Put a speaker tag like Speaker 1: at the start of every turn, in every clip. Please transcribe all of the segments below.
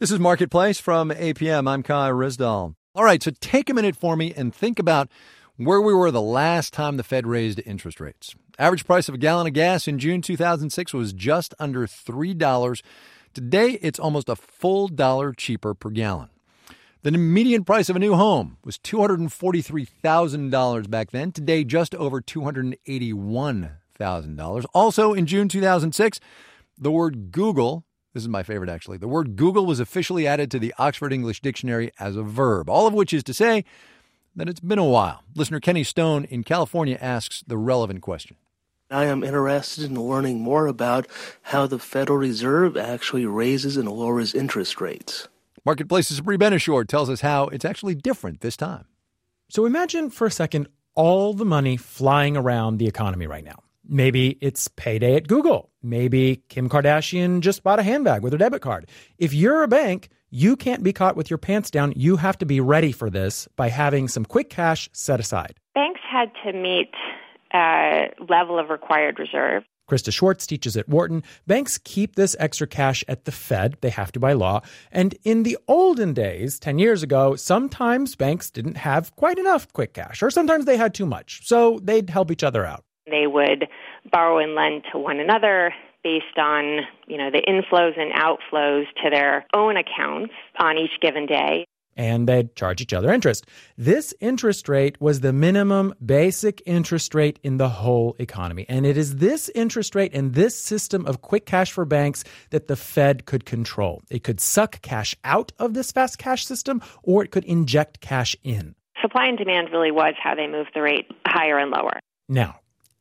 Speaker 1: This is Marketplace from APM. I'm Kai Rizdal. All right, so take a minute for me and think about where we were the last time the Fed raised interest rates. Average price of a gallon of gas in June 2006 was just under $3. Today, it's almost a full dollar cheaper per gallon. The median price of a new home was $243,000 back then. Today, just over $281,000. Also, in June 2006, the word Google, this is my favorite actually, the word Google was officially added to the Oxford English Dictionary as a verb, all of which is to say that it's been a while. Listener Kenny Stone in California asks the relevant question.
Speaker 2: I am interested in learning more about how the Federal Reserve actually raises and lowers interest rates.
Speaker 1: Marketplace's Sabri Ben-Achour tells us how it's actually different this time.
Speaker 3: So imagine for a second all the money flying around the economy right now. Maybe it's payday at Google. Maybe Kim Kardashian just bought a handbag with her debit card. If you're a bank, you can't be caught with your pants down. You have to be ready for this by having some quick cash set aside.
Speaker 4: Banks had to meet a level of required reserve.
Speaker 3: Krista Schwartz teaches at Wharton. Banks keep this extra cash at the Fed. They have to by law. And in the olden days, 10 years ago, sometimes banks didn't have quite enough quick cash, or sometimes they had too much. So they'd help each other out.
Speaker 4: They would borrow and lend to one another based on, the inflows and outflows to their own accounts on each given day.
Speaker 3: And they'd charge each other interest. This interest rate was the minimum basic interest rate in the whole economy. And it is this interest rate and this system of quick cash for banks that the Fed could control. It could suck cash out of this fast cash system, or it could inject cash in.
Speaker 4: Supply and demand really was how they moved the rate higher and lower.
Speaker 3: Now,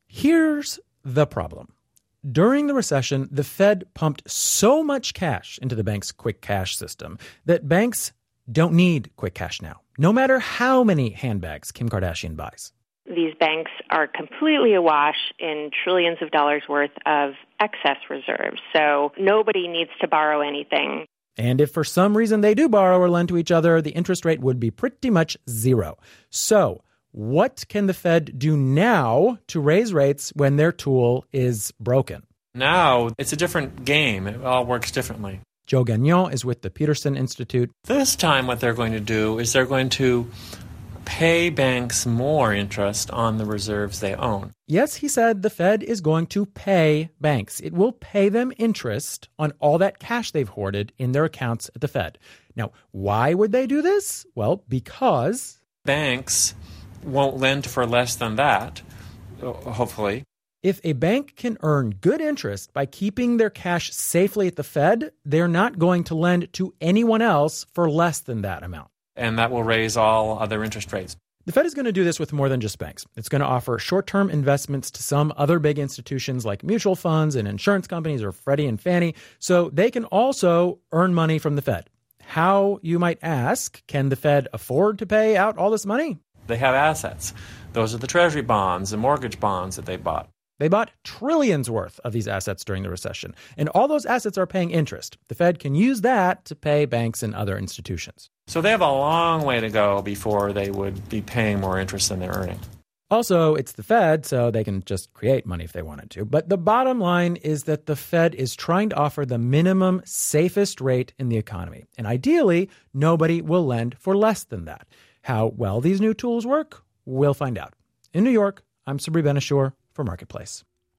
Speaker 3: here's the problem. During the recession, the Fed pumped so much cash into the bank's quick cash system that banks don't need quick cash now, no matter how many handbags Kim Kardashian buys.
Speaker 4: These banks are completely awash in trillions of dollars worth of excess reserves, so nobody needs to borrow anything.
Speaker 3: And if for some reason they do borrow or lend to each other, the interest rate would be pretty much zero. So what can the Fed do now to raise rates when their tool is broken?
Speaker 5: Now, it's a different game. It all works differently.
Speaker 3: Joe Gagnon is with the Peterson Institute.
Speaker 5: This time what they're going to do is they're going to pay banks more interest on the reserves they own.
Speaker 3: Yes, he said the Fed is going to pay banks. It will pay them interest on all that cash they've hoarded in their accounts at the Fed. Now, why would they do this? Well, because
Speaker 5: banks won't lend for less than that, hopefully.
Speaker 3: If a bank can earn good interest by keeping their cash safely at the Fed, they're not going to lend to anyone else for less than that amount.
Speaker 5: And that will raise all other interest rates.
Speaker 3: The Fed is going to do this with more than just banks. It's going to offer short-term investments to some other big institutions like mutual funds and insurance companies or Freddie and Fannie, so they can also earn money from the Fed. How, you might ask, can the Fed afford to pay out all this money?
Speaker 5: They have assets. Those are the treasury bonds and mortgage bonds that they bought.
Speaker 3: They bought trillions worth of these assets during the recession, and all those assets are paying interest. The Fed can use that to pay banks and other institutions.
Speaker 5: So they have a long way to go before they would be paying more interest than they're earning.
Speaker 3: Also, it's the Fed, so they can just create money if they wanted to. But the bottom line is that the Fed is trying to offer the minimum safest rate in the economy. And ideally, nobody will lend for less than that. How well these new tools work, we'll find out. In New York, I'm Sabri Ben-Achour for Marketplace.